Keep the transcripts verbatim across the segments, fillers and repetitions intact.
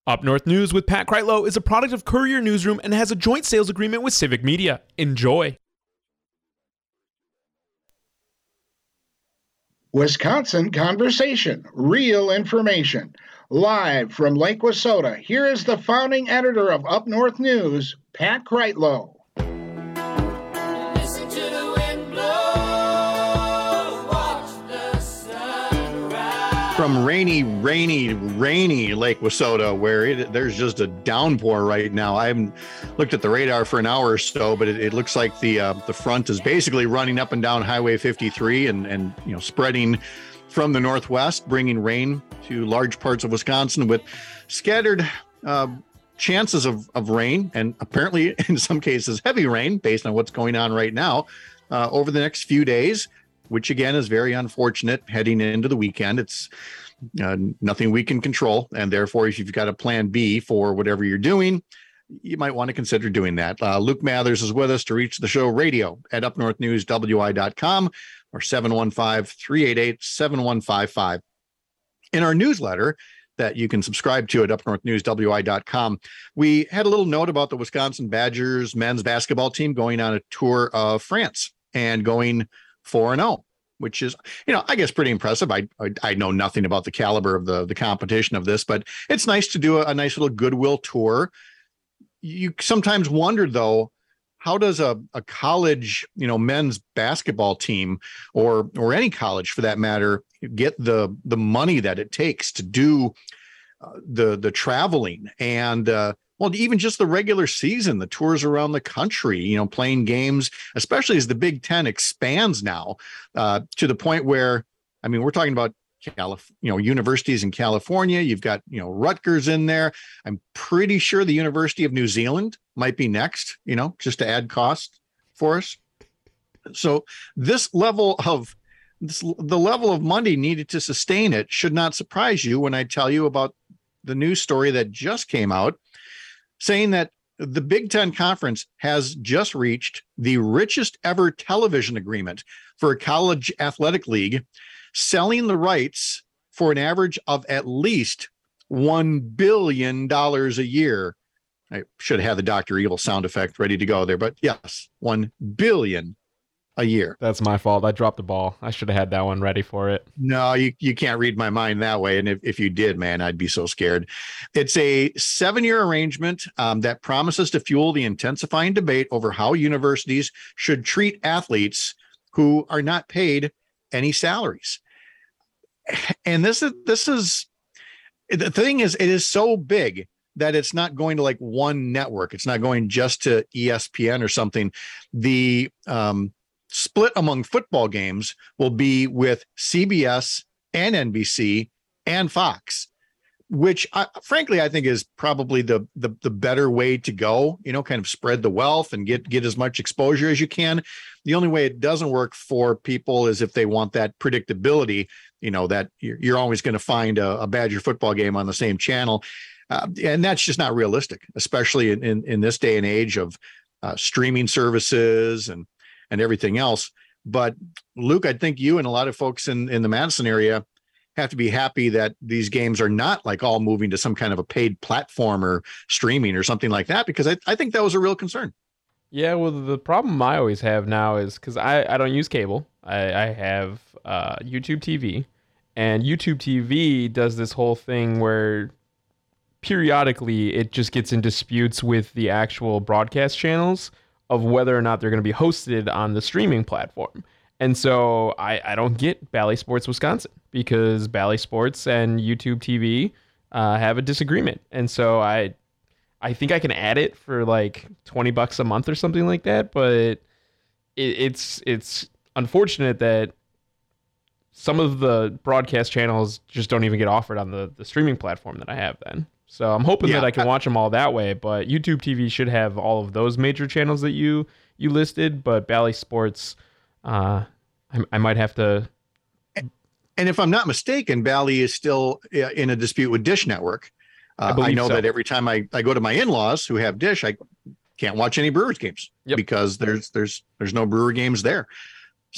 Up North News with Pat Kreitlow is a product of Courier Newsroom and has a joint sales agreement with Civic Media. Enjoy. Wisconsin Conversation, real information. Live from Lake Wissota, here is the founding editor of Up North News, Pat Kreitlow. Listen to the wind blow, watch the sun rise. From rainy, rainy, rainy Lake Wissota, where it, there's just a downpour right now. I haven't looked at the radar for an hour or so, but it, it looks like the uh, the front is basically running up and down Highway fifty-three and and you know spreading from the northwest, bringing rain to large parts of Wisconsin with scattered uh, chances of, of rain and apparently in some cases heavy rain based on what's going on right now uh, over the next few days, which again is very unfortunate heading into the weekend. It's uh, nothing we can control. And therefore, if you've got a plan B for whatever you're doing, you might want to consider doing that. Uh, Luke Mathers is with us to reach the show radio at up north news w i dot com or seven one five, three eight eight, seven one five five. In our newsletter that you can subscribe to at up north news w i dot com, we had a little note about the Wisconsin Badgers men's basketball team going on a tour of France and going four and oh, which is, you know, I guess pretty impressive. I, I I know nothing about the caliber of the the competition of this, but it's nice to do a, a nice little goodwill tour. You sometimes wonder, though, how does a, a college, you know, men's basketball team or or any college for that matter get the the money that it takes to do uh, the the traveling and uh, well, even just the regular season, the tours around the country, you know, playing games, especially as the Big Ten expands now uh, to the point where, I mean, we're talking about Calif- you know, universities in California. You've got, you know, Rutgers in there. I'm pretty sure the University of New Zealand might be next, you know, just to add cost for us. So this level of this, the level of money needed to sustain it should not surprise you when I tell you about the news story that just came out saying that the Big Ten Conference has just reached the richest ever television agreement for a college athletic league, selling the rights for an average of at least one billion dollars a year. I should have the Doctor Evil sound effect ready to go there, but yes, one billion dollars a year. That's my fault. I dropped the ball. I should have had that one ready for it. No, you, you can't read my mind that way. And if, if you did, man, I'd be so scared. It's a seven-year arrangement um, that promises to fuel the intensifying debate over how universities should treat athletes who are not paid any salaries. And this is this is the thing is it is so big that it's not going to like one network. It's not going just to E S P N or something. The um, split among football games will be with C B S and N B C and Fox, which I, frankly I think is probably the, the the better way to go. You know, kind of spread the wealth and get get as much exposure as you can. The only way it doesn't work for people is if they want that predictability, you know, that you're, you're always going to find a, a Badger football game on the same channel. Uh, and that's just not realistic, especially in, in, in this day and age of uh, streaming services and, and everything else. But Luke, I think you and a lot of folks in, in the Madison area have to be happy that these games are not like all moving to some kind of a paid platform or streaming or something like that, because I, I think that was a real concern. Yeah, well, the problem I always have now is because I, I don't use cable. I, I have uh, YouTube T V, and YouTube T V does this whole thing where periodically it just gets in disputes with the actual broadcast channels of whether or not they're going to be hosted on the streaming platform. And so I, I don't get Bally Sports Wisconsin because Bally Sports and YouTube T V uh, have a disagreement. And so I I think I can add it for like twenty bucks a month or something like that. But it, it's it's unfortunate that some of the broadcast channels just don't even get offered on the, the streaming platform that I have then. So I'm hoping yeah, that I can watch them all that way. But YouTube T V should have all of those major channels that you you listed. But Bally Sports, uh, I, I might have to. And if I'm not mistaken, Bally is still in a dispute with Dish Network. Uh, I, I know so. that every time I, I go to my in-laws who have Dish, I can't watch any Brewers games yep. because there's there's there's no Brewer games there. So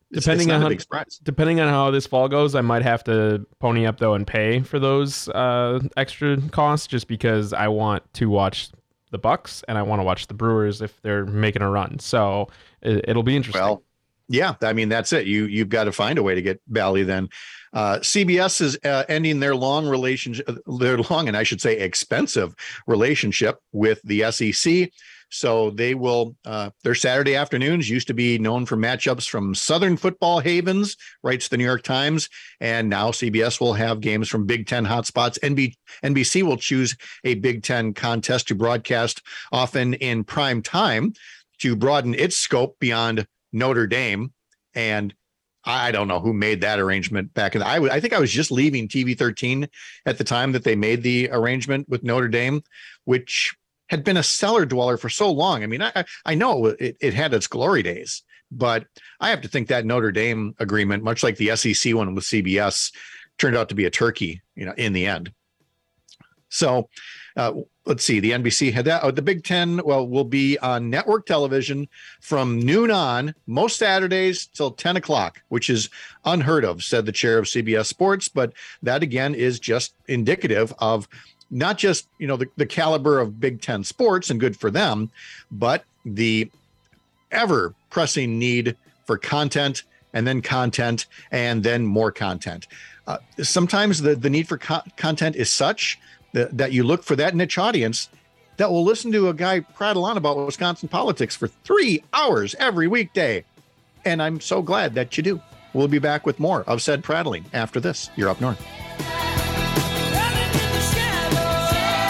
It's, Depending it's not on a how, big surprise. depending on how this fall goes, I might have to pony up though and pay for those uh, extra costs just because I want to watch the Bucks and I want to watch the Brewers if they're making a run. So it, it'll be interesting. Well, yeah, I mean, that's it. You, you've got to find a way to get Bally then. Uh, C B S is uh, ending their long relationship, their long, and I should say expensive relationship with the S E C. So they will, uh, their Saturday afternoons used to be known for matchups from Southern football havens, writes the New York Times. And now C B S will have games from Big Ten hotspots. N B, N B C will choose a Big Ten contest to broadcast often in prime time to broaden its scope beyond Notre Dame. And I don't know who made that arrangement back in the, I, w- I think I was just leaving T V thirteen at the time that they made the arrangement with Notre Dame, which had been a cellar dweller for so long. I mean, I, I know it, it had its glory days, but I have to think that Notre Dame agreement, much like the S E C one with C B S, turned out to be a turkey, you know, in the end. So uh, let's see, the N B C had that. Oh, the Big Ten, well, will be on network television from noon on most Saturdays till ten o'clock, which is unheard of, said the chair of C B S Sports. But that, again, is just indicative of not just, you know, the, the caliber of Big Ten sports, and good for them, but the ever pressing need for content and then content and then more content. Uh, sometimes the, the need for co- content is such that, that you look for that niche audience that will listen to a guy prattle on about Wisconsin politics for three hours every weekday. And I'm so glad that you do. We'll be back with more of said prattling after this. You're Up North. Running in the shadows.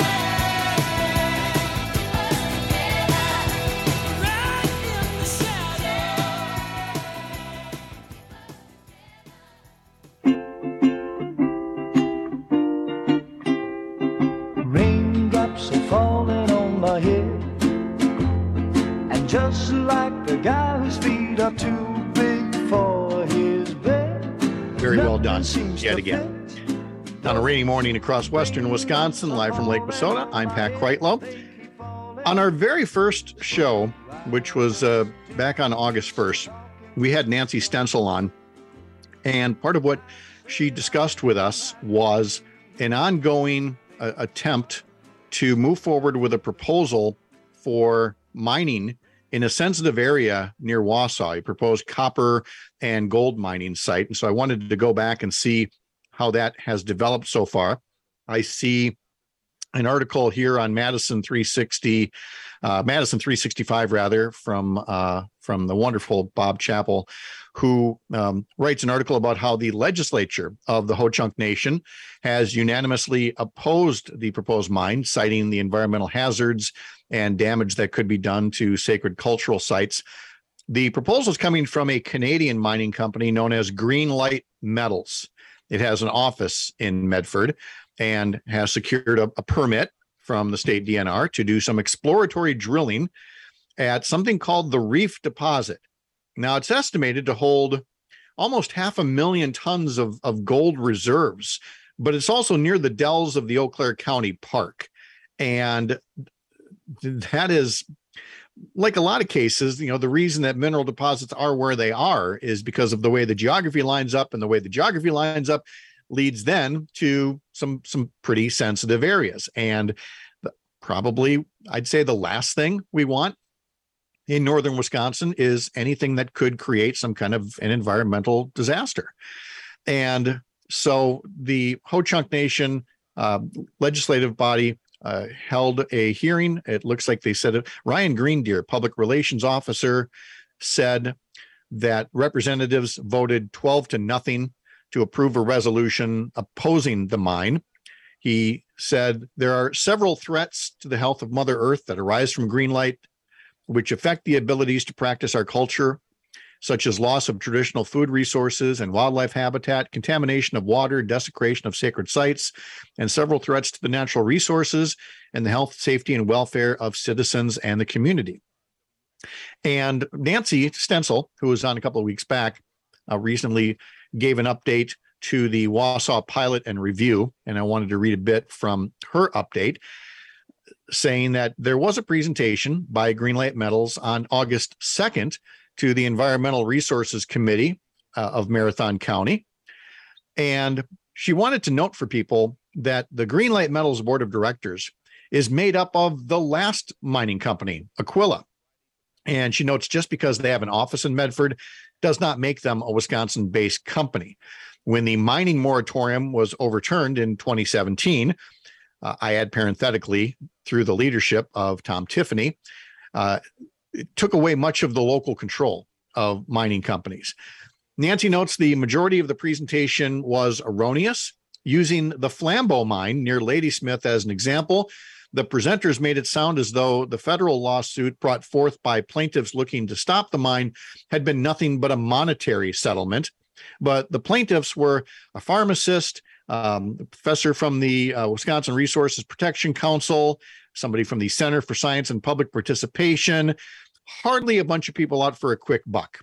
Right in the shadows. Raindrops are falling on my head, and just like the guy whose feet are too big for his bed. Very well done, nothing seems yet to again. fit. On a rainy morning across western Wisconsin, live from Lake Wissota, I'm Pat Kreitlow. On our very first show, which was uh, back on August first, we had Nancy Stencil on. And part of what she discussed with us was an ongoing uh, attempt to move forward with a proposal for mining in a sensitive area near Wausau, a proposed copper and gold mining site. And so I wanted to go back and see how that has developed so far. I see an article here on Madison three sixty, uh, Madison three sixty-five rather, from uh, from the wonderful Bob Chappell, who um, writes an article about how the legislature of the Ho-Chunk Nation has unanimously opposed the proposed mine, citing the environmental hazards and damage that could be done to sacred cultural sites. The proposal is coming from a Canadian mining company known as Greenlight Metals. It has an office in Medford and has secured a, a permit from the state D N R to do some exploratory drilling at something called the Reef Deposit. Now, it's estimated to hold almost half a million tons of, of gold reserves, but it's also near the dells of the Eau Claire County Park. And that is, like a lot of cases, you know, the reason that mineral deposits are where they are is because of the way the geography lines up, and the way the geography lines up leads then to some some pretty sensitive areas. And the, probably, I'd say the last thing we want in northern Wisconsin is anything that could create some kind of an environmental disaster. And so the Ho-Chunk Nation uh, legislative body uh, held a hearing. It looks like they said it. Ryan Greendeer, public relations officer, said that representatives voted twelve to nothing to approve a resolution opposing the mine. He said there are several threats to the health of Mother Earth that arise from Greenlight, which affect the abilities to practice our culture, such as loss of traditional food resources and wildlife habitat, contamination of water, desecration of sacred sites, and several threats to the natural resources and the health, safety, and welfare of citizens and the community. And Nancy Stencil, who was on a couple of weeks back, uh, recently gave an update to the Wausau pilot and review, and I wanted to read a bit from her update, saying that there was a presentation by Greenlight Metals on August second to the Environmental Resources Committee uh, of Marathon County. And she wanted to note for people that the Greenlight Metals Board of Directors is made up of the last mining company, Aquila. And she notes just because they have an office in Medford does not make them a Wisconsin-based company. When the mining moratorium was overturned in twenty seventeen, uh, I add parenthetically, through the leadership of Tom Tiffany, uh, it took away much of the local control of mining companies. Nancy notes the majority of the presentation was erroneous. Using the Flambeau mine near Ladysmith as an example, the presenters made it sound as though the federal lawsuit brought forth by plaintiffs looking to stop the mine had been nothing but a monetary settlement. But the plaintiffs were a pharmacist, um, a professor from the uh, Wisconsin Resources Protection Council, somebody from the Center for Science and Public Participation, hardly a bunch of people out for a quick buck.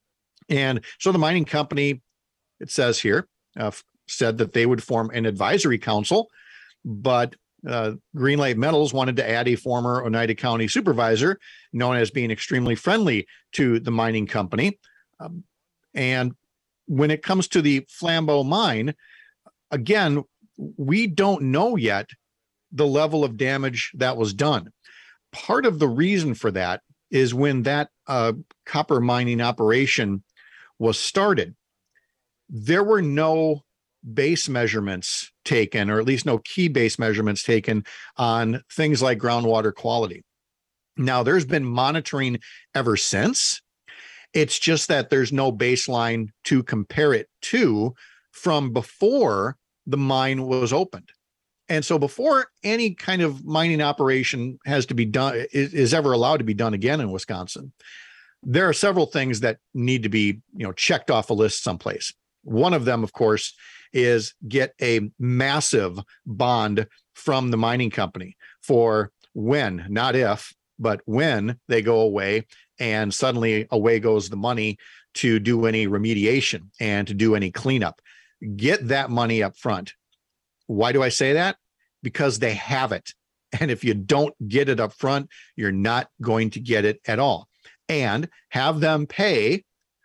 And so the mining company, it says here, uh, said that they would form an advisory council, but uh, Greenlight Metals wanted to add a former Oneida County supervisor known as being extremely friendly to the mining company. Um, and when it comes to the Flambeau mine, again, we don't know yet the level of damage that was done. Part of the reason for that is when that uh, copper mining operation was started, there were no base measurements taken, or at least no key base measurements taken on things like groundwater quality. Now, there's been monitoring ever since. It's just that there's no baseline to compare it to from before the mine was opened. And so before any kind of mining operation has to be done, is, is ever allowed to be done again in Wisconsin, there are several things that need to be, you know, checked off a list someplace. One of them, of course, is get a massive bond from the mining company for when, not if, but when they go away and suddenly away goes the money to do any remediation and to do any cleanup. Get that money up front. Why do I say that? Because they have it. And if you don't get it up front, you're not going to get it at all. And have them pay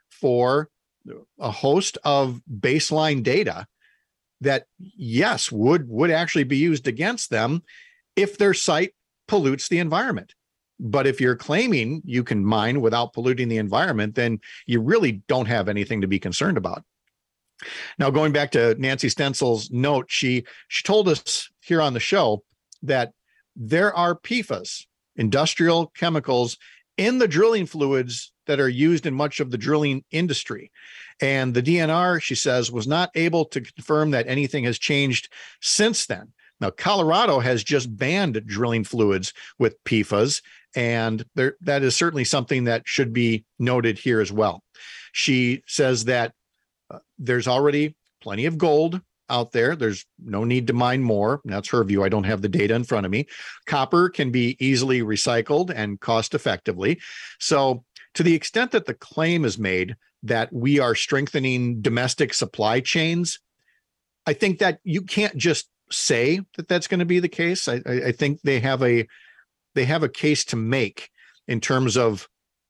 for a host of baseline data that, yes, would, would actually be used against them if their site pollutes the environment. But if you're claiming you can mine without polluting the environment, then you really don't have anything to be concerned about. Now, going back to Nancy Stenzel's note, she, she told us here on the show that there are P F A S, industrial chemicals, in the drilling fluids that are used in much of the drilling industry. And the D N R, she says, was not able to confirm that anything has changed since then. Now, Colorado has just banned drilling fluids with P F A S, and there, that is certainly something that should be noted here as well. She says that uh, there's already plenty of gold out there. There's no need to mine more. That's her view. I don't have the data in front of me. Copper can be easily recycled and cost effectively. So to the extent that the claim is made that we are strengthening domestic supply chains, I think that you can't just say that that's going to be the case. I, I think they have a they have a case to make in terms of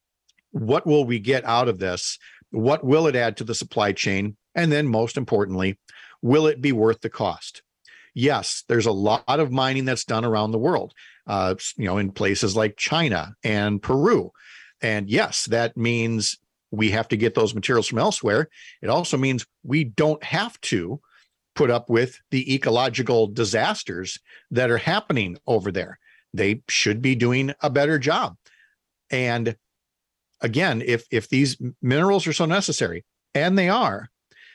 what will we get out of this? What will it add to the supply chain? And then most importantly, will it be worth the cost? Yes, there's a lot of mining that's done around the world, uh, you know, in places like China and Peru. And yes, that means we have to get those materials from elsewhere. It also means we don't have to put up with the ecological disasters that are happening over there. They should be doing a better job. And again, if if these minerals are so necessary, and they are,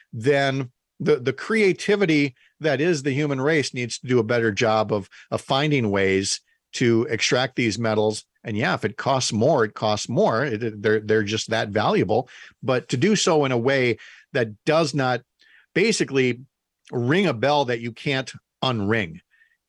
then the, the creativity that is the human race needs to do a better job of, of finding ways to extract these metals. And yeah, if it costs more, it costs more. It, they're, they're just that valuable. But to do so in a way that does not basically ring a bell that you can't unring.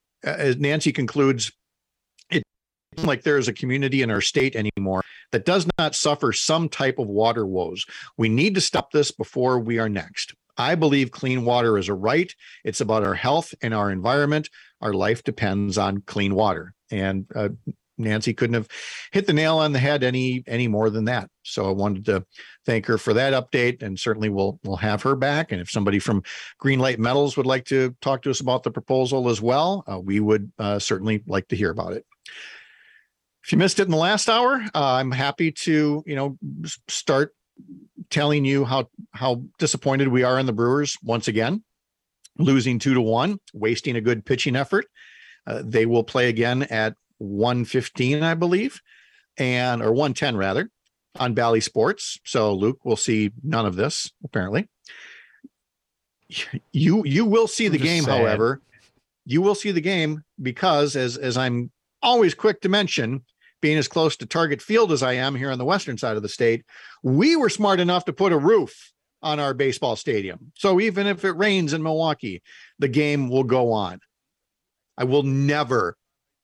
As Nancy concludes, it's like there is a community in our state anymore that does not suffer some type of water woes. We need to stop this before we are next. I believe clean water is a right. It's about our health and our environment. Our life depends on clean water. And uh, Nancy couldn't have hit the nail on the head any any more than that. So I wanted to thank her for that update, and certainly we'll we'll have her back. And if somebody from Greenlight Metals would like to talk to us about the proposal as well, uh, we would uh, certainly like to hear about it. If you missed it in the last hour, uh, I'm happy to you know start telling you how how disappointed we are in the Brewers once again, losing two to one, wasting a good pitching effort. Uh, they will play again at one fifteen, I believe, and or one ten rather, on Bally Sports. So Luke will see none of this, apparently. You you will see the game, sad. however. You will see the game because, as as I'm always quick to mention, being as close to Target Field as I am here on the western side of the state, we were smart enough to put a roof on our baseball stadium. So even if it rains in Milwaukee, the game will go on. I will never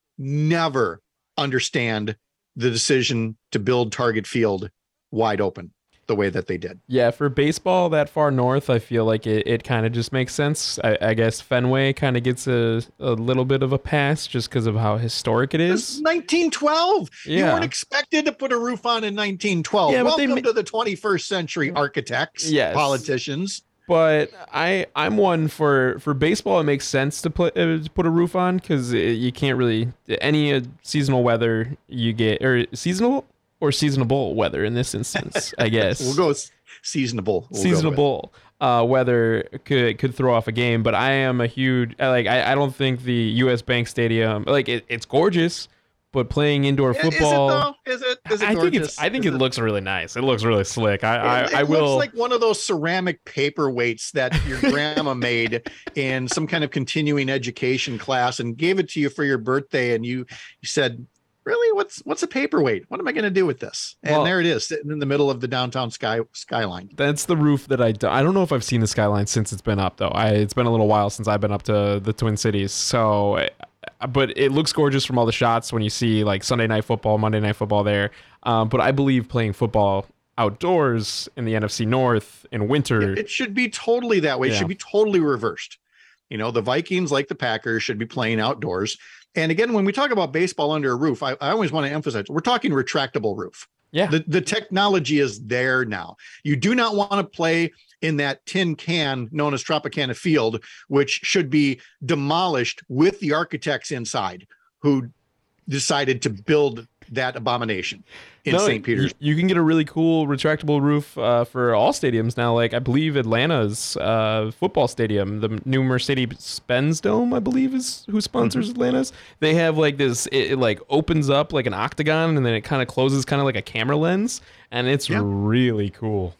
never understand the decision to build Target Field wide open the way that they did. Yeah, for baseball that far north, I feel like it, it kind of just makes sense. I, I guess Fenway kind of gets a, a little bit of a pass just because of how historic it It's is. nineteen twelve. You Yeah. weren't expected to put a roof on in nineteen twelve. Yeah, but they Welcome ma- to the twenty-first century, architects, Yes. politicians. But I I'm one for for baseball. It makes sense to put uh, to put a roof on because you can't really any uh, seasonal weather you get or seasonal or seasonable weather in this instance. I guess We'll go s- seasonable. We'll go with. seasonable uh, weather could could throw off a game. But I am a huge I like I, I don't think the U S Bank Stadium like it, it's gorgeous, but playing indoor Yeah, football. Is it though? Is it? Is it I think gorgeous? it's. I think Is it looks really nice. It looks really slick. I. I, It, I it will. looks like one of those ceramic paperweights that your grandma made in some kind of continuing education class and gave it to you for your birthday, and you you said, "Really? What's what's a paperweight? What am I going to do with this?" And Well- there it is, sitting in the middle of the downtown sky skyline. That's the roof that I. Do, I don't know if I've seen the skyline since it's been up though. I. It's been a little while since I've been up to the Twin Cities. So, but it looks gorgeous from all the shots when you see like Sunday Night Football, Monday Night Football there. Um, but I believe playing football outdoors in the N F C North in winter. It should be totally that way. It Yeah. should be totally reversed. You know, the Vikings, like the Packers, should be playing outdoors. And again, when we talk about baseball under a roof, I, I always want to emphasize we're talking retractable roof. Yeah. The, the technology is there now. You do not want to play in that tin can known as Tropicana Field, which should be demolished with the architects inside who decided to build that abomination in No, Saint Peter's. You, you can get a really cool retractable roof uh, for all stadiums now. Like I believe Atlanta's uh, football stadium, the new Mercedes-Benz Dome, I believe is who sponsors Mm-hmm. Atlanta's. They have like this. It, it like opens up like an octagon, and then it kind of closes, kind of like a camera lens, and it's Yeah. really cool.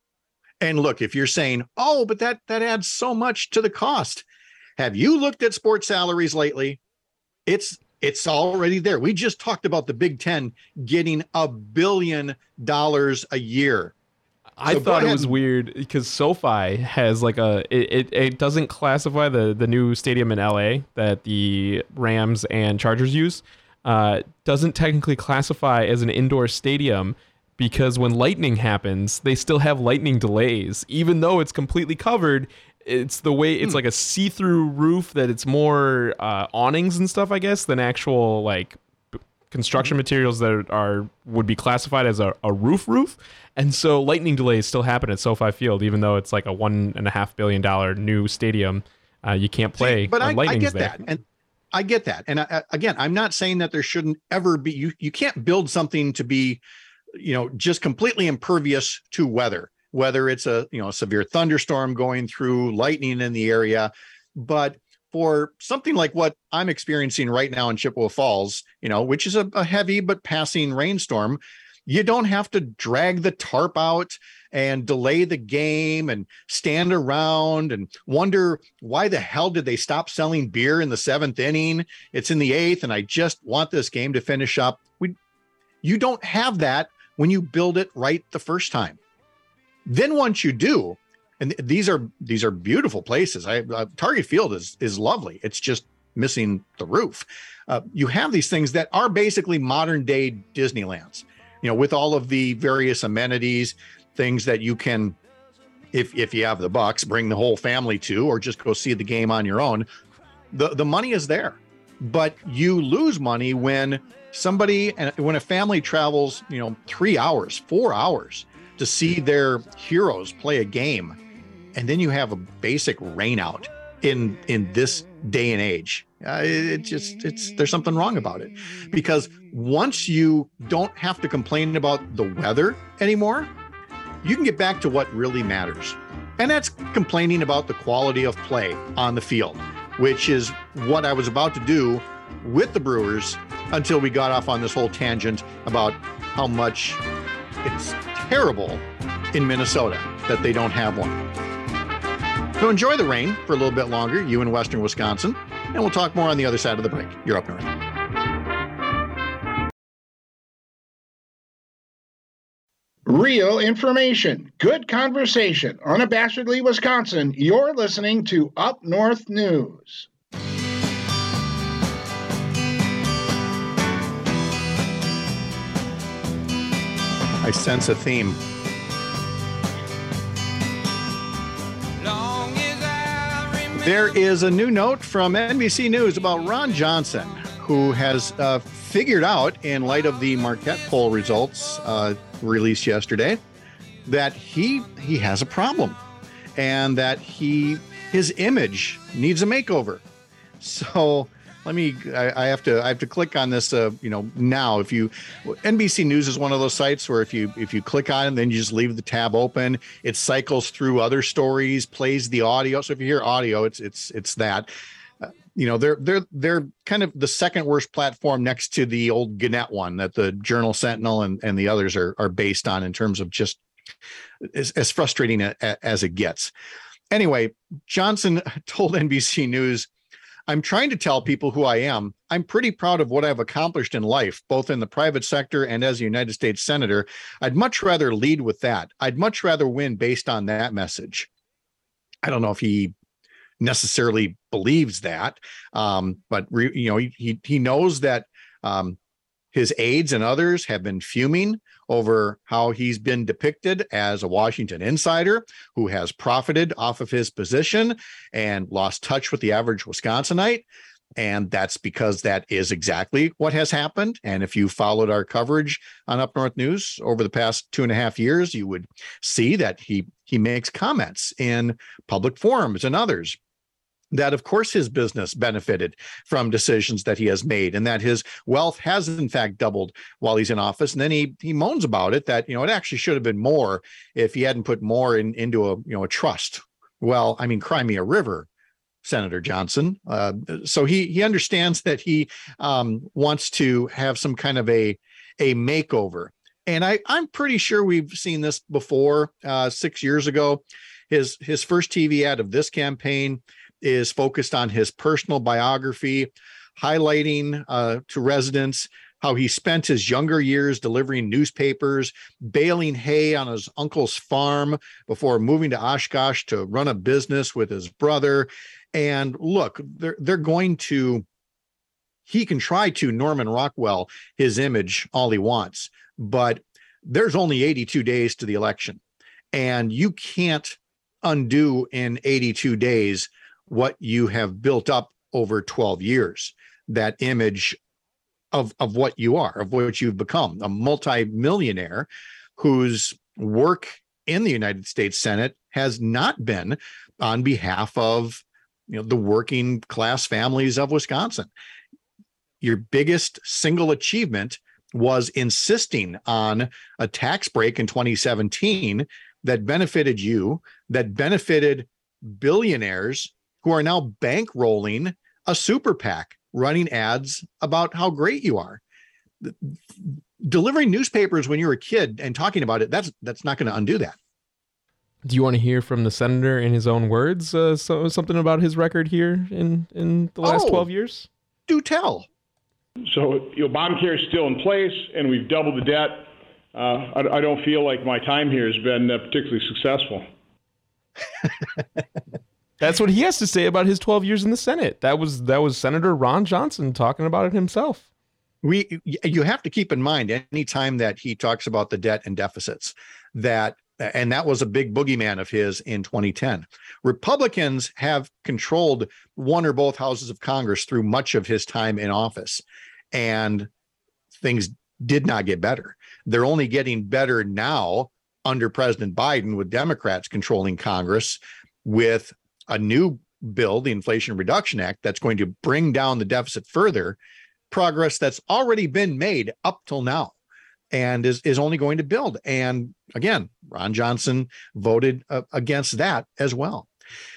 And look, if you're saying, oh, but that that adds so much to the cost. Have you looked at sports salaries lately? It's it's already there. We just talked about the Big Ten getting a billion dollars a year. I So go thought it ahead was and- weird because SoFi has like a it, it, it doesn't classify the the new stadium in L A that the Rams and Chargers use uh, doesn't technically classify as an indoor stadium because when lightning happens, they still have lightning delays even though it's completely covered. It's the way it's like a see-through roof that it's more uh, awnings and stuff, I guess, than actual like b- construction materials that are would be classified as a, a roof roof. And so lightning delays still happen at SoFi Field, even though it's like a one and a half billion dollar new stadium. Uh, you can't play See, but when I, I lightning's get there. that. And I get that. And I, I- again, I'm not saying that there shouldn't ever be, you, you can't build something to be, you know, just completely impervious to weather, whether it's a, you know, a severe thunderstorm going through, lightning in the area. But for something like what I'm experiencing right now in Chippewa Falls, you know, which is a, a heavy but passing rainstorm, you don't have to drag the tarp out and delay the game and stand around and wonder why the hell did they stop selling beer in the seventh inning? It's in the eighth, and I just want this game to finish up. We, you don't have that when you build it right the first time. Then once you do, and these are these are beautiful places. I uh, Target Field is is lovely. It's just missing the roof. Uh, you have these things that are basically modern day Disneylands. You know, with all of the various amenities, things that you can, if if you have the bucks, bring the whole family to, or just go see the game on your own. The the money is there. but you lose money when somebody and when a family travels, you know, three hours, four hours to see their heroes play a game. And then you have a basic rainout in in this day and age. Uh, it, it just it's there's something wrong about it, because once you don't have to complain about the weather anymore, you can get back to what really matters. And that's complaining about the quality of play on the field, which is what I was about to do with the Brewers until we got off on this whole tangent about how much it's terrible in Minnesota that they don't have one. So enjoy the rain for a little bit longer, you in Western Wisconsin, and we'll talk more on the other side of the break. You're up north. Real information, good conversation, unabashedly Wisconsin. You're listening to Up North News. I sense a theme. There is a new note from N B C News about Ron Johnson, who has uh, figured out, in light of the Marquette poll results uh, released yesterday, that he he has a problem, and that he his image needs a makeover. So let me I, I have to I have to click on this uh, you know now. If you N B C News is one of those sites where if you if you click on it, then you just leave the tab open, it cycles through other stories, plays the audio. So if you hear audio, it's it's it's that. Uh, you know, they're they're they're kind of the second worst platform next to the old Gannett one that the Journal Sentinel and, and the others are are based on, in terms of just as, as frustrating a, a, as it gets. Anyway, Johnson told N B C News, "I'm trying to tell people who I am. I'm pretty proud of what I've accomplished in life, both in the private sector and as a United States Senator. I'd much rather lead with that. I'd much rather win based on that message." I don't know if he necessarily believes that, um, but re, you know, he, he he knows that um, his aides and others have been fuming over how he's been depicted as a Washington insider who has profited off of his position and lost touch with the average Wisconsinite. And that's because that is exactly what has happened. And if you followed our coverage on Up North News over the past two and a half years, you would see that he he makes comments in public forums and others that, of course, his business benefited from decisions that he has made, and that his wealth has, in fact, doubled while he's in office. And then he he moans about it, that, you know, it actually should have been more if he hadn't put more in, into a, you know, a trust. Well, I mean, cry me a river, Senator Johnson. Uh, so he he understands that he um, wants to have some kind of a a makeover. And I, I'm pretty sure we've seen this before. Uh, six years ago, his his first T V ad of this campaign is focused on his personal biography, highlighting uh, to residents how he spent his younger years delivering newspapers, baling hay on his uncle's farm before moving to Oshkosh to run a business with his brother. And look, they're, they're going to, he can try to Norman Rockwell his image all he wants, but there's only eighty-two days to the election. And you can't undo in eighty-two days what you have built up over twelve years, that image of, of what you are, of what you've become, a multimillionaire whose work in the United States Senate has not been on behalf of, you know, the working class families of Wisconsin. Your biggest single achievement was insisting on a tax break in twenty seventeen that benefited you, that benefited billionaires who are now bankrolling a super PAC, running ads about how great you are. Delivering newspapers when you were a kid and talking about it, that's that's not going to undo that. Do you want to hear from the senator in his own words, uh, so, something about his record here in, in the last Oh. twelve years? Do tell. So, you know, Obamacare is still in place, and we've doubled the debt. Uh, I, I don't feel like my time here has been uh, particularly successful. That's what he has to say about his twelve years in the Senate. That was that was Senator Ron Johnson talking about it himself. We, you have to keep in mind, anytime that he talks about the debt and deficits, that And that was a big boogeyman of his in twenty ten. Republicans have controlled one or both houses of Congress through much of his time in office, and things did not get better. They're only getting better now under President Biden, with Democrats controlling Congress, with a new bill, the Inflation Reduction Act, that's going to bring down the deficit further, progress that's already been made up till now, and is, is only going to build. And again, Ron Johnson voted uh, against that as well.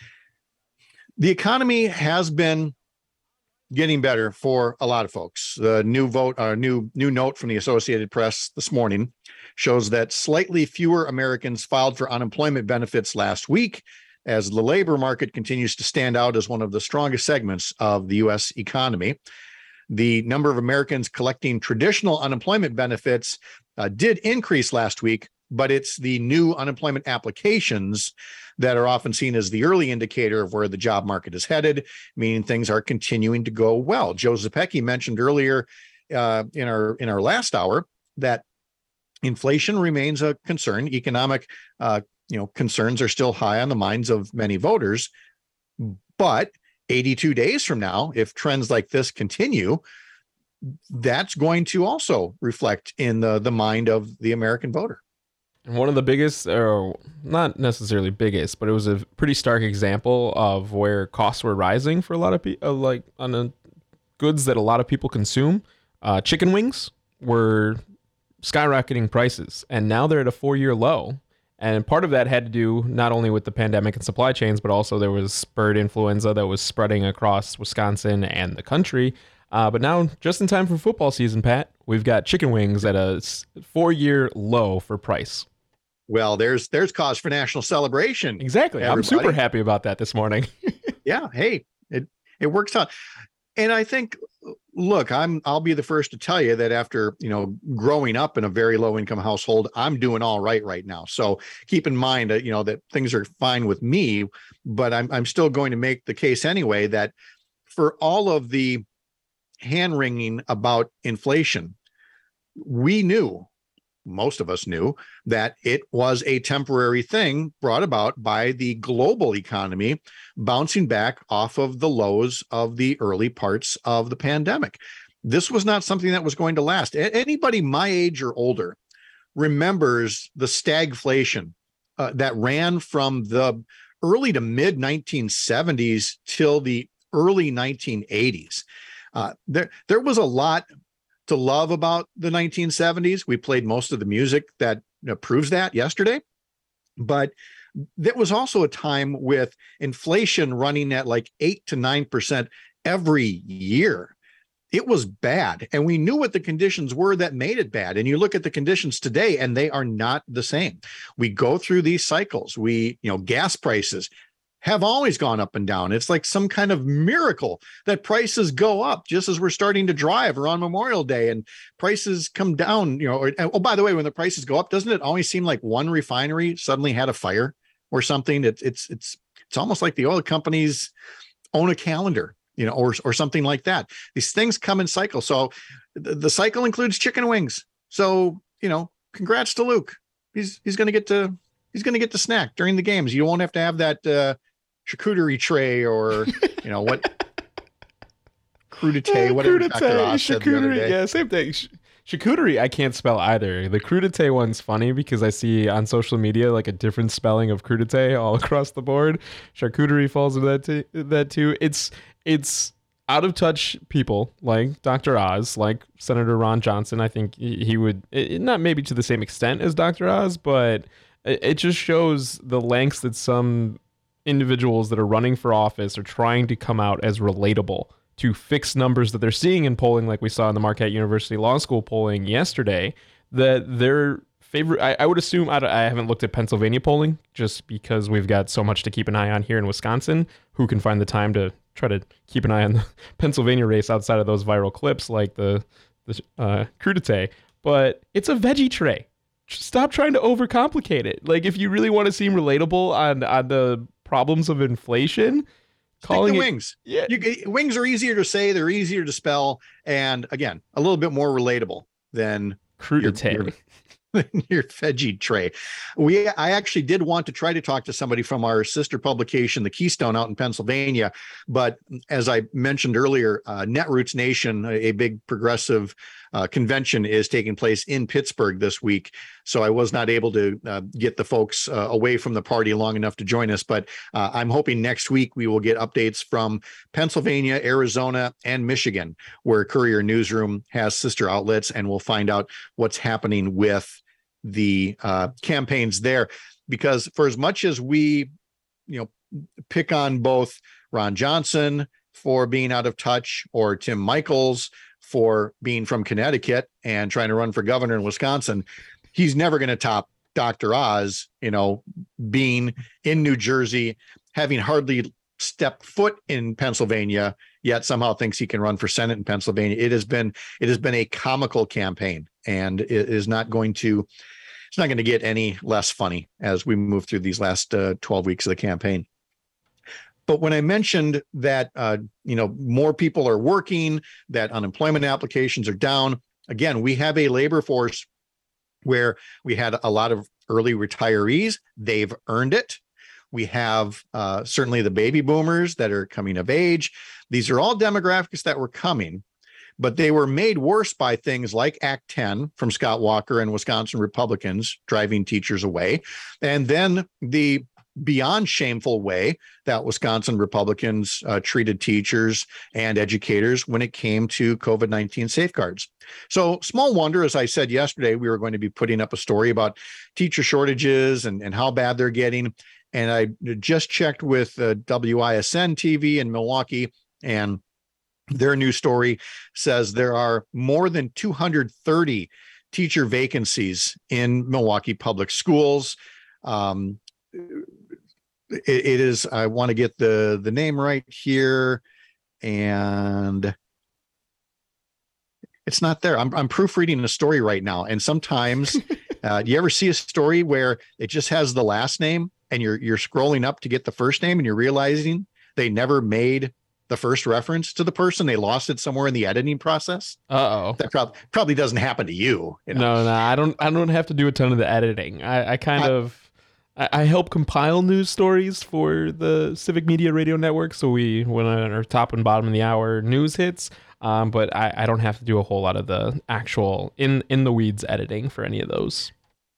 The economy has been getting better for a lot of folks. The new vote, or new new note from the Associated Press this morning shows that slightly fewer Americans filed for unemployment benefits last week, as the labor market continues to stand out as one of the strongest segments of the U S economy. The number of Americans collecting traditional unemployment benefits uh, did increase last week, but it's the new unemployment applications that are often seen as the early indicator of where the job market is headed, meaning things are continuing to go well. Joe Zepecki mentioned earlier uh, in our in our last hour that inflation remains a concern. Economic uh, you know, concerns are still high on the minds of many voters, but eighty-two days from now, if trends like this continue, that's going to also reflect in the, the mind of the American voter. And one of the biggest, or not necessarily biggest, but it was a pretty stark example of where costs were rising for a lot of people, like on the goods that a lot of people consume. Uh, chicken wings were skyrocketing prices, and now they're at a four-year low. And part of that had to do not only with the pandemic and supply chains, but also there was bird influenza that was spreading across Wisconsin and the country. Uh, but now, just in time for football season, Pat, we've got chicken wings at a four-year low for price. Well, there's there's cause for national celebration. Exactly. Everybody. I'm super happy about that this morning. Yeah. Hey, it it works out. And I think, look, I'm I'll be the first to tell you that after, you know, growing up in a very low income household, I'm doing all right right now. So keep in mind that, you know, that things are fine with me, but I'm I'm still going to make the case anyway that for all of the hand wringing about inflation, we knew, most of us knew, that it was a temporary thing brought about by the global economy bouncing back off of the lows of the early parts of the pandemic. This was not something that was going to last. Anybody my age or older remembers the stagflation uh, that ran from the early to mid nineteen seventies till the early nineteen eighties. Uh, there, there was a lot to love about the nineteen seventies. We played most of the music that you know, proves that yesterday, but there was also a time with inflation running at like eight to nine percent every year. It was bad, and we knew what the conditions were that made it bad. And you look at the conditions today, and they are not the same. We go through these cycles. We, you know, gas prices have always gone up and down. It's like some kind of miracle that prices go up just as we're starting to drive or on Memorial Day, and prices come down, you know, or, oh, by the way, when the prices go up, doesn't it always seem like one refinery suddenly had a fire or something? It's, it's, it's, it's almost like the oil companies own a calendar, you know, or, or something like that. These things come in cycles. So the, the cycle includes chicken wings. So, you know, congrats to Luke. He's, he's going to get to, he's going to get to snack during the games. You won't have to have that, uh, charcuterie tray or, you know, what crudité, whatever Doctor Oz said the other day. Yeah, same thing. Ch- charcuterie, I can't spell either. The crudité one's funny because I see on social media like a different spelling of crudité all across the board. Charcuterie falls into that, t- that too. It's it's out of touch people like Doctor Oz, like Senator Ron Johnson. I think he, he would, it, not maybe to the same extent as Doctor Oz, but it, it just shows the lengths that some individuals that are running for office are trying to come out as relatable to fix numbers that they're seeing in polling, like we saw in the Marquette University Law School polling yesterday, that their favorite, I, I would assume, I, I haven't looked at Pennsylvania polling just because we've got so much to keep an eye on here in Wisconsin. Who can find the time to try to keep an eye on the Pennsylvania race outside of those viral clips like the, the uh, crudité? But it's a veggie tray. Stop trying to overcomplicate it. Like, if you really want to seem relatable on, on the problems of inflation, calling the it, wings. Yeah, you, wings are easier to say, they're easier to spell, and again, a little bit more relatable than crudité. Your, your, in your veggie tray. We, I actually did want to try to talk to somebody from our sister publication, The Keystone, out in Pennsylvania. But as I mentioned earlier, uh, Netroots Nation, a, a big progressive uh, convention, is taking place in Pittsburgh this week. So I was not able to uh, get the folks uh, away from the party long enough to join us. But uh, I'm hoping next week we will get updates from Pennsylvania, Arizona, and Michigan, where Courier Newsroom has sister outlets, and we'll find out what's happening with the uh, campaigns there. Because for as much as we, you know, pick on both Ron Johnson for being out of touch, or Tim Michels for being from Connecticut and trying to run for governor in Wisconsin, he's never going to top Doctor Oz, you know, being in New Jersey, having hardly stepped foot in Pennsylvania, yet somehow thinks he can run for Senate in Pennsylvania. It has been, it has been a comical campaign, and it is not going to, it's not going to get any less funny as we move through these last uh, twelve weeks of the campaign. But when I mentioned that, uh, you know, more people are working, that unemployment applications are down, again, we have a labor force where we had a lot of early retirees. They've earned it. We have uh, certainly the baby boomers that are coming of age. These are all demographics that were coming, but they were made worse by things like Act ten from Scott Walker and Wisconsin Republicans driving teachers away. And then the beyond shameful way that Wisconsin Republicans uh, treated teachers and educators when it came to COVID nineteen safeguards. So small wonder, as I said yesterday, we were going to be putting up a story about teacher shortages and, and how bad they're getting. And I just checked with uh, W I S N T V in Milwaukee, and their new story says there are more than two hundred thirty teacher vacancies in Milwaukee public schools. Um, it, it is, I want to get the, the name right here, and it's not there. I'm, I'm proofreading a story right now. And sometimes, uh, do you ever see a story where it just has the last name, and you're, you're scrolling up to get the first name, and you're realizing they never made the first reference to the person? They lost it somewhere in the editing process. Uh-oh. That probably probably doesn't happen to you. you know? No, no, I don't. I don't have to do a ton of the editing. I, I kind I- of, I, I help compile news stories for the Civic Media Radio Network. So we, when our top and bottom of the hour news hits, um, but I, I don't have to do a whole lot of the actual in in the weeds editing for any of those.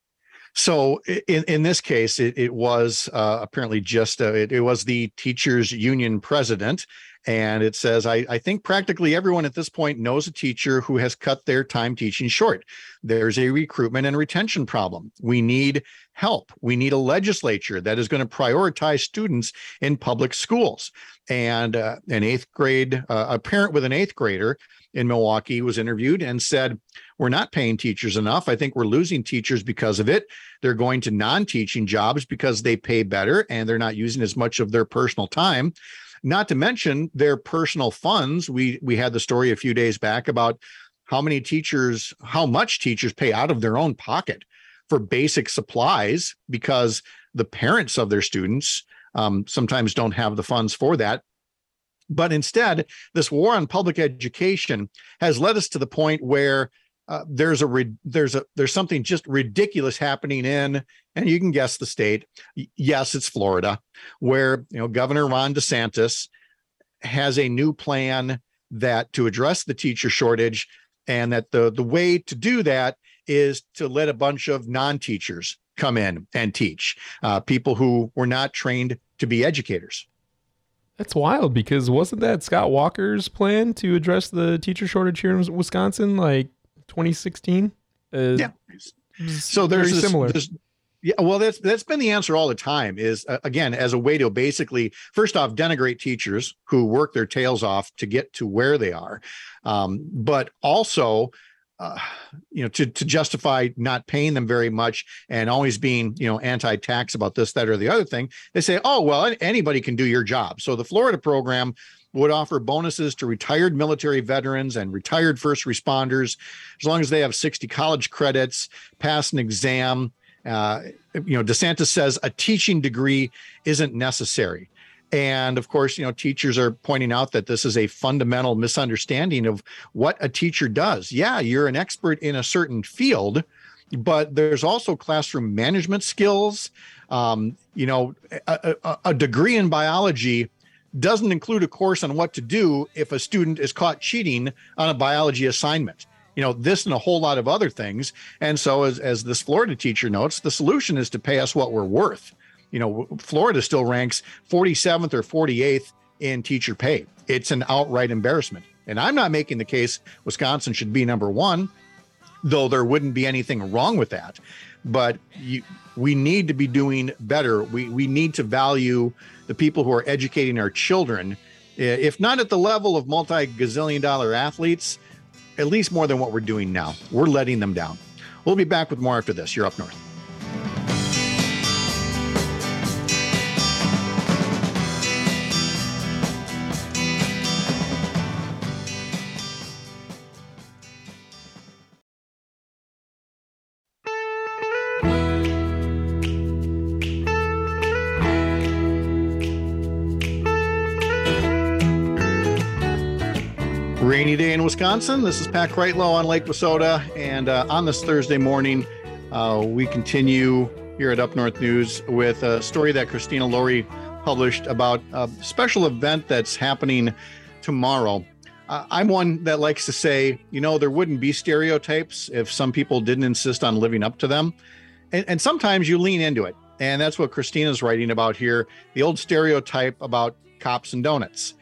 So in, in this case, it, it was uh, apparently just, uh, it, it was the teachers union president. And it says, I, I think practically everyone at this point knows a teacher who has cut their time teaching short. There's a recruitment and retention problem. We need help. We need a legislature that is going to prioritize students in public schools. And uh, an eighth grade, uh, a parent with an eighth grader in Milwaukee was interviewed and said, we're not paying teachers enough. I think we're losing teachers because of it. They're going to non-teaching jobs because they pay better and they're not using as much of their personal time. Not to mention their personal funds. We we had the story a few days back about how many teachers, how much teachers pay out of their own pocket for basic supplies because the parents of their students um, sometimes don't have the funds for that. But instead, this war on public education has led us to the point where uh, there's a there's a there's something just ridiculous happening in, and you can guess the state. Yes, it's Florida, where you know Governor Ron DeSantis has a new plan that to address the teacher shortage, and that the the way to do that is to let a bunch of non-teachers come in and teach, uh, people who were not trained to be educators. That's wild, because wasn't that Scott Walker's plan to address the teacher shortage here in Wisconsin, like twenty sixteen? Uh, yeah. So there's very this, similar. This, yeah, well, that's that's been the answer all the time. Is uh, again as a way to basically, first off, denigrate teachers who work their tails off to get to where they are, um, but also. Uh, you know, to, to justify not paying them very much and always being, you know, anti-tax about this, that, or the other thing. They say, oh, well, anybody can do your job. So the Florida program would offer bonuses to retired military veterans and retired first responders, as long as they have sixty college credits, pass an exam. Uh, you know, DeSantis says a teaching degree isn't necessary. And of course, you know, teachers are pointing out that this is a fundamental misunderstanding of what a teacher does. Yeah, you're an expert in a certain field, but there's also classroom management skills. Um, you know, a, a, a degree in biology doesn't include a course on what to do if a student is caught cheating on a biology assignment. You know, this and a whole lot of other things. And so as, as this Florida teacher notes, the solution is to pay us what we're worth. You know, Florida still ranks forty-seventh or forty-eighth in teacher pay. It's an outright embarrassment. And I'm not making the case Wisconsin should be number one, though there wouldn't be anything wrong with that. But you, we need to be doing better. We, we need to value the people who are educating our children, if not at the level of multi-gazillion dollar athletes, at least more than what we're doing now. We're letting them down. We'll be back with more after this. You're Up North. Rainy day in Wisconsin. This is Pat Kreitlow on Lake Wissota. And uh, on this Thursday morning, uh, we continue here at Up North News with a story that Christina Laurie published about a special event that's happening tomorrow. Uh, I'm one that likes to say, you know, there wouldn't be stereotypes if some people didn't insist on living up to them. And, and sometimes you lean into it. And that's what Christina's writing about here, the old stereotype about cops and donuts.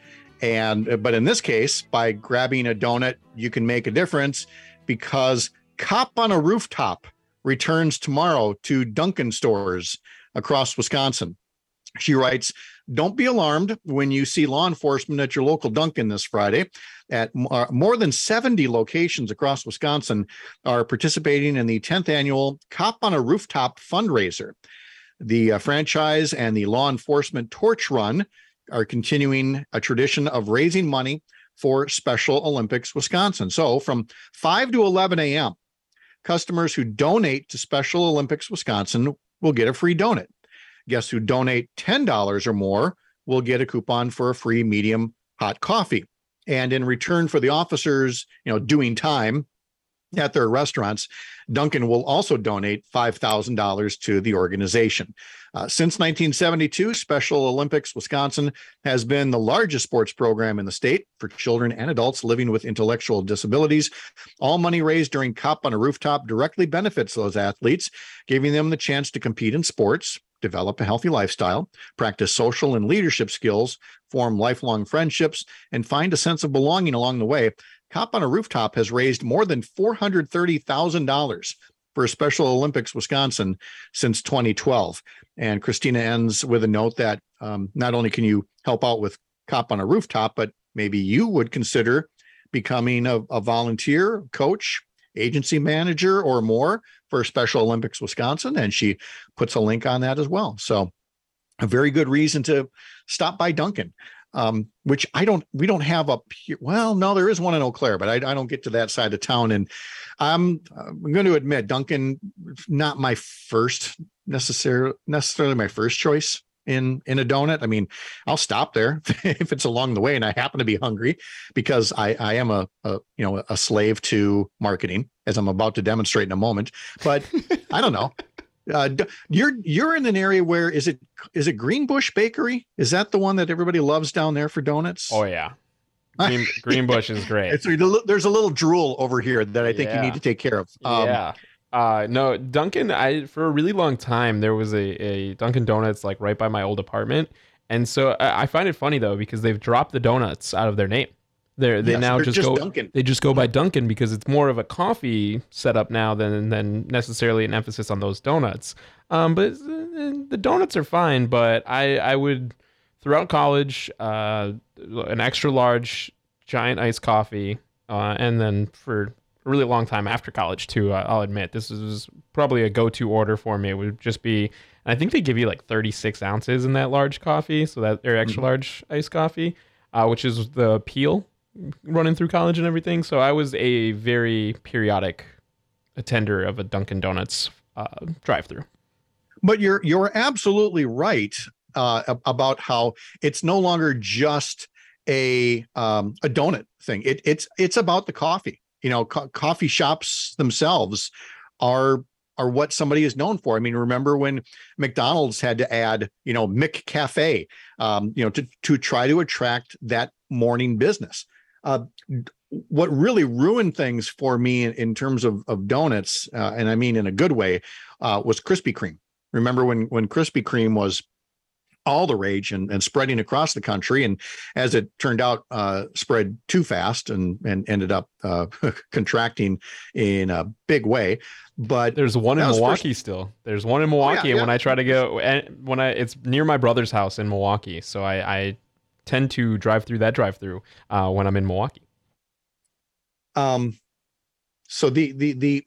And but in this case, by grabbing a donut, you can make a difference, because Cop on a Rooftop returns tomorrow to Dunkin' stores across Wisconsin. She writes, don't be alarmed when you see law enforcement at your local Dunkin' this Friday. At uh, more than seventy locations across Wisconsin are participating in the tenth annual Cop on a Rooftop fundraiser. The uh, franchise and the law enforcement torch run are continuing a tradition of raising money for Special Olympics Wisconsin. So from five to eleven a.m., customers who donate to Special Olympics Wisconsin will get a free donut. Guests who donate ten dollars or more will get a coupon for a free medium hot coffee. And in return for the officers, you know, doing time at their restaurants, Dunkin' will also donate five thousand dollars to the organization. Uh, since nineteen seventy-two, Special Olympics Wisconsin has been the largest sports program in the state for children and adults living with intellectual disabilities. All money raised during Cop on a Rooftop directly benefits those athletes, giving them the chance to compete in sports, develop a healthy lifestyle, practice social and leadership skills, form lifelong friendships, and find a sense of belonging along the way. Cop on a Rooftop has raised more than four hundred thirty thousand dollars for Special Olympics Wisconsin since twenty twelve. And Christina ends with a note that um, not only can you help out with Cop on a Rooftop, but maybe you would consider becoming a, a volunteer, coach, agency manager, or more for Special Olympics Wisconsin. And she puts a link on that as well. So a very good reason to stop by Dunkin'. Um, which I don't, we don't have up here. Well, no, there is one in Eau Claire, but I, I don't get to that side of town. And I'm, I'm going to admit, Dunkin', not my first necessarily, necessarily my first choice in, in a donut. I mean, I'll stop there if it's along the way and I happen to be hungry, because I, I am a, a, you know, a slave to marketing, as I'm about to demonstrate in a moment, but I don't know. Uh, you're you're in an area where is it is it Greenbush Bakery? Is that the one that everybody loves down there for donuts? Oh yeah, Green, Greenbush is great. It's, there's a little drool over here that I think yeah. you need to take care of. Um, yeah. Uh, no, Dunkin'. I for a really long time there was a, a Dunkin' Donuts like right by my old apartment, and so I, I find it funny though because they've dropped the donuts out of their name. They're, they yes, now just, just go. Dunkin'. They just go by Dunkin' because it's more of a coffee setup now than than necessarily an emphasis on those donuts. Um, but the donuts are fine. But I I would throughout college uh, an extra large giant iced coffee, uh, and then for a really long time after college too. Uh, I'll admit this is probably a go-to order for me. It would just be. And I think they give you like thirty-six ounces in that large coffee, so that or extra mm-hmm. large iced coffee, uh, which is the peel. Running through college and everything, so I was a very periodic attender of a Dunkin' Donuts uh, drive-through. But you're you're absolutely right uh, about how it's no longer just a um, a donut thing. It, it's it's about the coffee. You know, co- coffee shops themselves are are what somebody is known for. I mean, remember when McDonald's had to add, you know, McCafe, um, you know, to, to try to attract that morning business. Uh, what really ruined things for me in, in terms of, of donuts, uh, and I mean in a good way, uh, was Krispy Kreme. Remember when, when Krispy Kreme was all the rage and, and spreading across the country. And as it turned out, uh, spread too fast and, and ended up uh, contracting in a big way. But there's one in Milwaukee first... still. There's one in Milwaukee. Oh, yeah, and yeah. when I try to go, and when I, it's near my brother's house in Milwaukee. So I, I tend to drive through that drive through uh, when I'm in Milwaukee. Um, so the, the, the,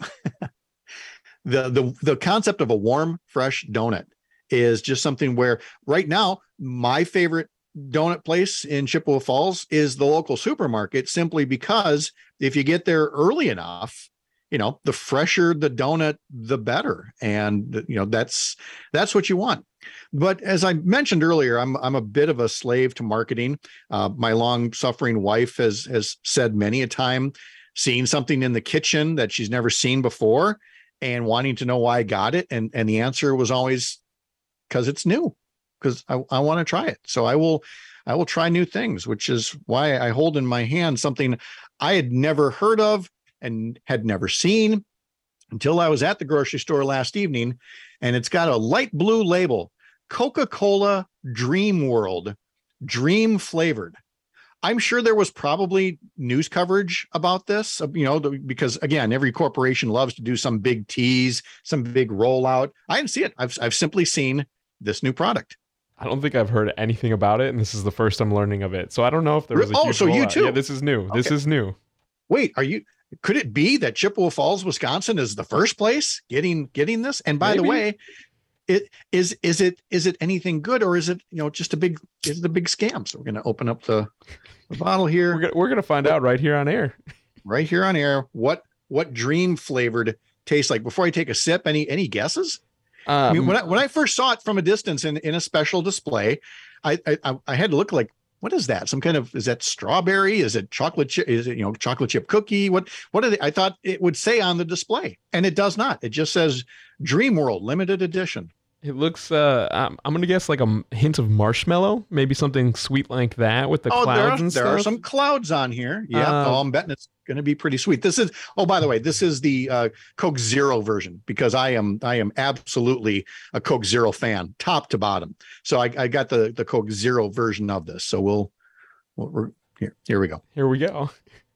the, the, the concept of a warm, fresh donut is just something where right now, my favorite donut place in Chippewa Falls is the local supermarket, simply because if you get there early enough, you know, the fresher the donut, the better. And, you know, that's, that's what you want. But as I mentioned earlier, I'm, I'm a bit of a slave to marketing. Uh, my long suffering wife has, has said many a time, seeing something in the kitchen that she's never seen before and wanting to know why I got it. And, and the answer was always, because it's new, because I, I want to try it. So I will, I will try new things, which is why I hold in my hand something I had never heard of and had never seen until I was at the grocery store last evening. And it's got a light blue label, Coca-Cola Dream World, dream flavored. I'm sure there was probably news coverage about this, you know, because again, every corporation loves to do some big tease, some big rollout. I didn't see it. I've, I've simply seen this new product. I don't think I've heard anything about it, and this is the first I'm learning of it. So I don't know if there was a Oh, huge so you rollout. too? Yeah, this is new. Okay. This is new. Wait, are you, could it be that Chippewa Falls, Wisconsin is the first place getting, getting this? And by Maybe. the way, it is, is it, is it anything good, or is it, you know, just a big, is it a big scam? So we're going to open up the, the bottle here. We're gonna, we're gonna find out right here on air. Right here on air. What, what dream flavored tastes like. Before I take a sip, any, any guesses? Um, I mean, when I, when I first saw it from a distance in, in a special display, I, I I had to look like, what is that? Some kind of, is that strawberry? Is it chocolate chip? Is it, you know, chocolate chip cookie? What, what are they? I thought it would say on the display, and it does not. It just says Dream World limited edition. It looks, uh, I'm, I'm going to guess like a m- hint of marshmallow, maybe something sweet like that with the Oh, clouds there, are- and there stuff. are some clouds on here. Yeah. Uh, oh, I'm betting it's going to be pretty sweet. This is, oh, by the way, this is the uh, Coke Zero version, because I am, I am absolutely a Coke Zero fan, top to bottom. So I, I got the, the Coke Zero version of this. So we'll, we'll we're here, here we go. Here we go.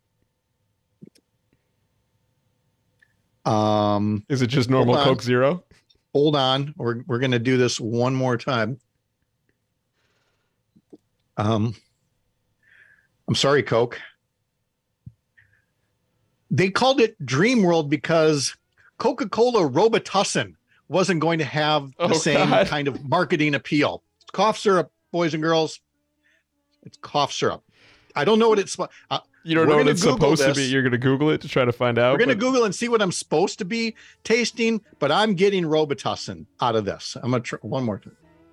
Um, Is it just normal Hold on. Coke Zero? hold on. We're, we're going to do this one more time. Um, I'm sorry, Coke. They called it Dream World because Coca-Cola Robitussin wasn't going to have the Oh, same God. kind of marketing appeal. It's cough syrup, boys and girls. It's cough syrup. I don't know what it's. Uh, You don't We're know what gonna it's Google supposed to be. this. You're going to Google it to try to find out. we're going to but- Google and see what I'm supposed to be tasting, but I'm getting Robitussin out of this. I'm going to try one more time.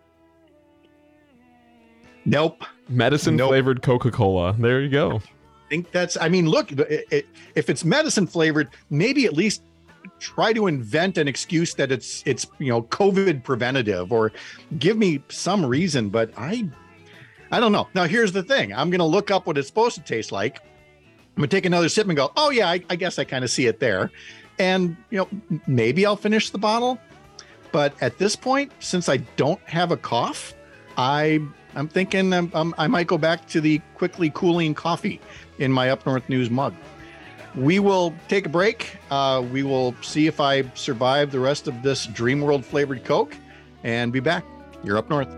Nope. Medicine Nope. flavored Coca-Cola. There you go. Think that's, I mean, look, it, it, if it's medicine flavored, maybe at least try to invent an excuse that it's, it's, you know, COVID preventative, or give me some reason, but I, I don't know. Now, here's the thing. I'm going to look up what it's supposed to taste like. I'm going to take another sip and go, oh yeah, I, I guess I kind of see it there. And, you know, m- maybe I'll finish the bottle. But at this point, since I don't have a cough, I, I'm thinking I'm, I'm, I might go back to the quickly cooling coffee in my Up North News mug. We will take a break. Uh, we will see if I survive the rest of this Dream World flavored Coke and be back. You're Up North.